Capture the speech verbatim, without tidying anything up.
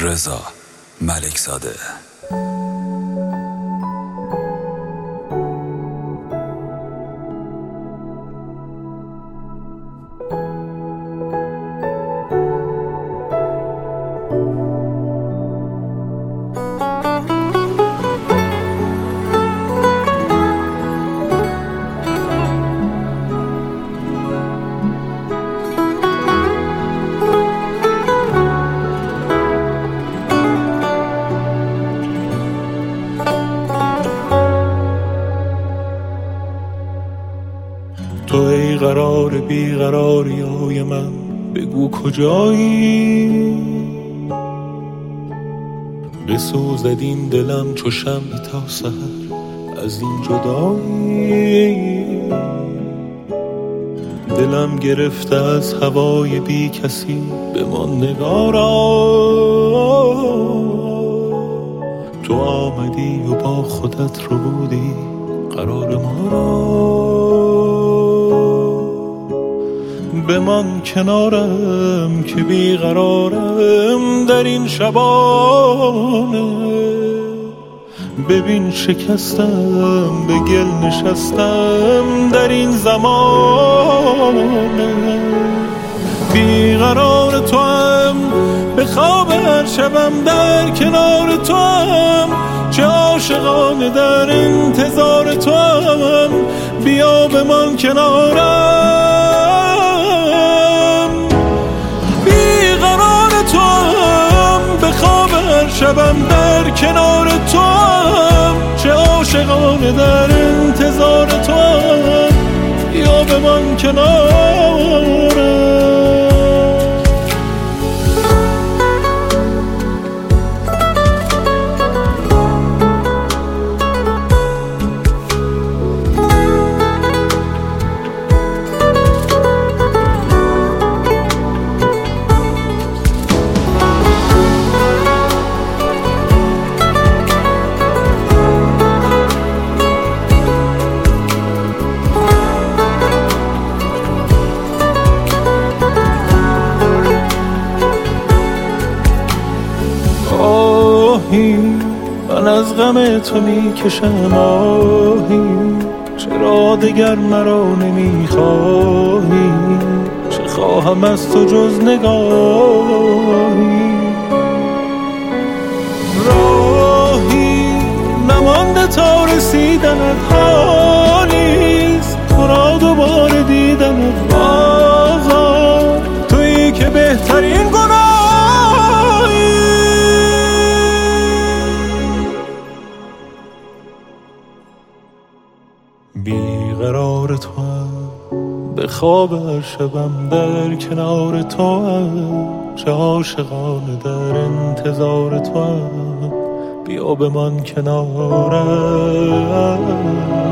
رضا ملکزاده. تو ای قرار بیقراری های من، بگو کجایی؟ بسوزد این دلم چو شمعی تا سحر از این جدایی. دلم گرفته از هوای بی کسی، بمان نگارا. تو آمدی و با خودت رو بودی قرار ما را. بمان کنارم که بیقرارم در این شبانه. ببین شکستم، به گل نشستم در این زمانه. بیقرار تو هم، به خواب هر شبم در کنار تو هم. چه عاشقانه در انتظار تو هم، بیا بمان کنارم. شبم در کنار تو هم، چه عاشقانه در انتظار تو هم. یا بمان کنارم. من از غم تو می کشم آهی، چرا دگر مرا نمی خواهی؟ چه خواهم از تو جز نگاهی؟ راهی نمانده تا رسیدنت حالیست، تو را دوباره دیدنت بازار. تویی که بهترین گناهی. بیقرار تو هم، به خواب هر شبم در کنار تو هم. چه عاشقانه در انتظار تو هم، بیا بمان کنارم.